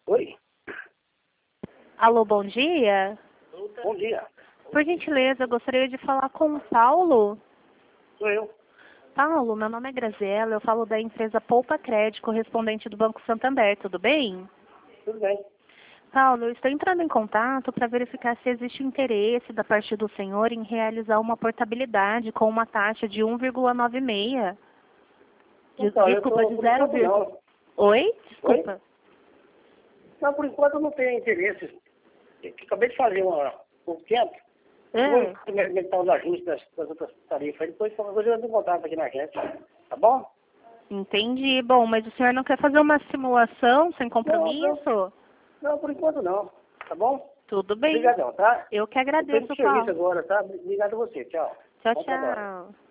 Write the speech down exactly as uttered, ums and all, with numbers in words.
Oi? Alô, bom dia. Bom dia. Por gentileza, eu gostaria de falar com o Paulo. Sou eu. Paulo, meu nome é Graziela, eu falo da empresa Poupa Crédito, correspondente do Banco Santander, tudo bem? Tudo bem. Paulo, eu estou entrando em contato para verificar se existe interesse da parte do senhor em realizar uma portabilidade com uma taxa de um vírgula noventa e seis. De- Então, eu Desculpa, tô, de por zero. enquanto não. Oi? Desculpa. Não, por enquanto eu não tenho interesse. Eu acabei de fazer uma, um tempo. É. Vou experimentar os ajustes das, das outras tarifas. Aí depois qualquer coisa eu entro em contato aqui na gente. Tá bom? Entendi. Bom, mas o senhor não quer fazer uma simulação sem Não, não. compromisso? Não, por enquanto não. Tá bom? Tudo bem. Obrigadão, tá? Eu que Eu tô agradeço, no serviço Paulo. agora, tá? Obrigado a você. Tchau. Tchau, Bom trabalho. tchau.